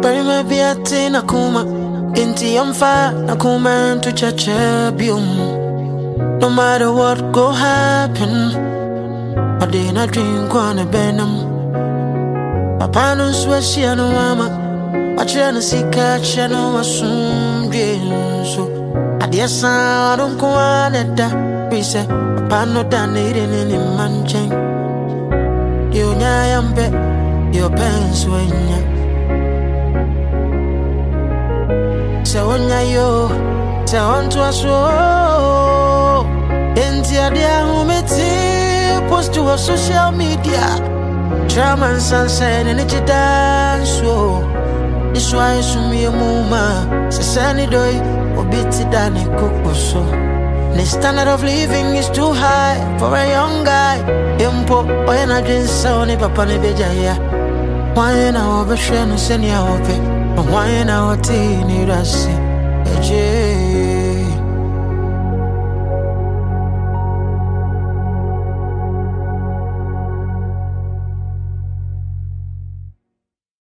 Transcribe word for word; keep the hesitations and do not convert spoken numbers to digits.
Bury my beati na kuma. Inti yamfa na kuma to chacha bium. No matter what go happen, I did not drink one a benum. Papa no sweat no mama. I try to see catch and no assume so I guess I don't go on at that. We say, Papa no done it in any man chain. You nyam bet your pants when ya. So when ya yo, so on to us so. India dear who met post to a social media. Drama and sunshine and it's a dance so. This why it's me a muma. Say sunny doy, or bitty than a cook so. The standard of living is too high for a young guy. Impo, when I drink so ne papa ne beja. Why na over share no senior open? Why na what tea need us?